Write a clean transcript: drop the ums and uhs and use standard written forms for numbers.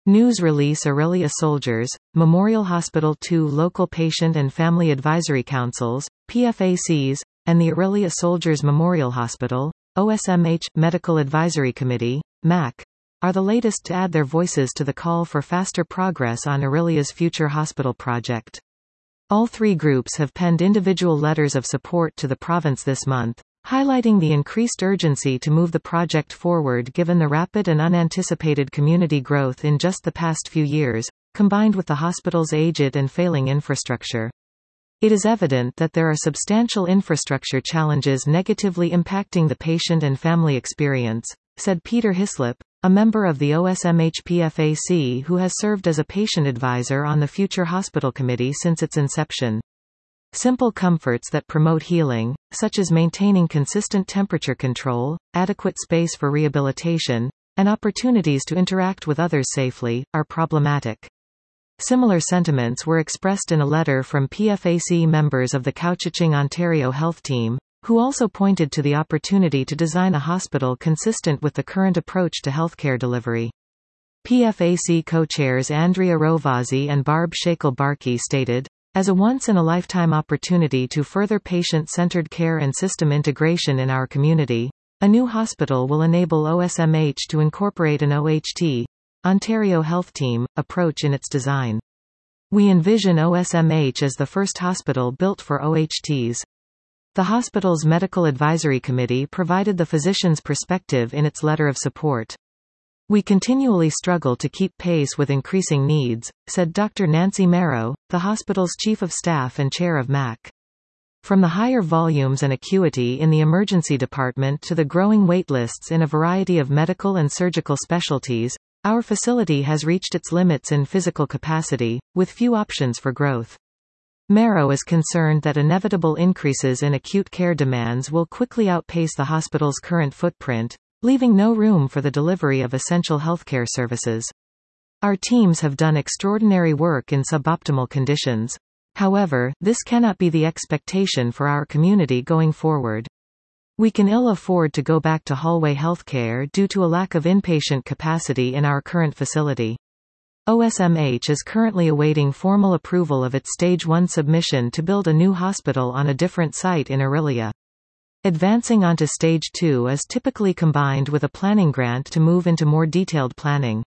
News release Orillia Soldiers, Memorial Hospital 2 Local Patient and Family Advisory Councils, PFACs, and the Orillia Soldiers Memorial Hospital, OSMH, Medical Advisory Committee, MAC, are the latest to add their voices to the call for faster progress on Orillia's future hospital project. All three groups have penned individual letters of support to the province this month, highlighting the increased urgency to move the project forward given the rapid and unanticipated community growth in just the past few years, combined with the hospital's aged and failing infrastructure. It is evident that there are substantial infrastructure challenges negatively impacting the patient and family experience, said Peter Hislop, a member of the OSMH PFAC who has served as a patient advisor on the Future Hospital Committee since its inception. Simple comforts that promote healing, such as maintaining consistent temperature control, adequate space for rehabilitation, and opportunities to interact with others safely, are problematic. Similar sentiments were expressed in a letter from PFAC members of the Couchiching Ontario Health Team, who also pointed to the opportunity to design a hospital consistent with the current approach to healthcare delivery. PFAC co-chairs Andrea Rovazzi and Barb Shakel-Barkey stated, "As a once-in-a-lifetime opportunity to further patient-centered care and system integration in our community, a new hospital will enable OSMH to incorporate an OHT, Ontario Health Team, approach in its design. We envision OSMH as the first hospital built for OHTs." The hospital's Medical Advisory Committee provided the physician's perspective in its letter of support. "We continually struggle to keep pace with increasing needs," said Dr. Nancy Marrow, the hospital's chief of staff and chair of MAC. "From the higher volumes and acuity in the emergency department to the growing waitlists in a variety of medical and surgical specialties, our facility has reached its limits in physical capacity, with few options for growth." Marrow is concerned that inevitable increases in acute care demands will quickly outpace the hospital's current footprint, leaving no room for the delivery of essential healthcare services. "Our teams have done extraordinary work in suboptimal conditions. However, this cannot be the expectation for our community going forward. We can ill afford to go back to hallway healthcare due to a lack of inpatient capacity in our current facility." OSMH is currently awaiting formal approval of its Stage 1 submission to build a new hospital on a different site in Orillia. Advancing onto Stage 2 is typically combined with a planning grant to move into more detailed planning.